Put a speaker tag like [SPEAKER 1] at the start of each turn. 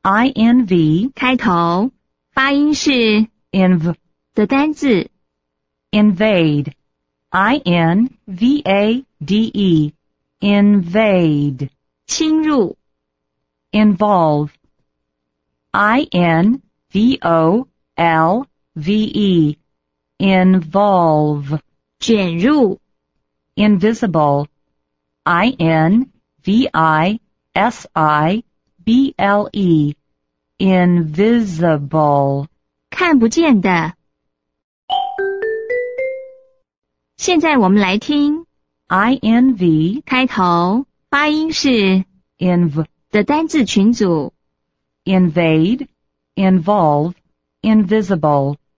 [SPEAKER 1] inv
[SPEAKER 2] 开头，发音是
[SPEAKER 1] inv
[SPEAKER 2] 的单字
[SPEAKER 1] invade invade invade
[SPEAKER 2] 侵入
[SPEAKER 1] involve involve involve
[SPEAKER 2] 卷入
[SPEAKER 1] invisible invisible invisible
[SPEAKER 2] 看不见的。现在我们来听
[SPEAKER 1] inv
[SPEAKER 2] 开头，发音是
[SPEAKER 1] inv
[SPEAKER 2] 的单字群组
[SPEAKER 1] invade involve invisible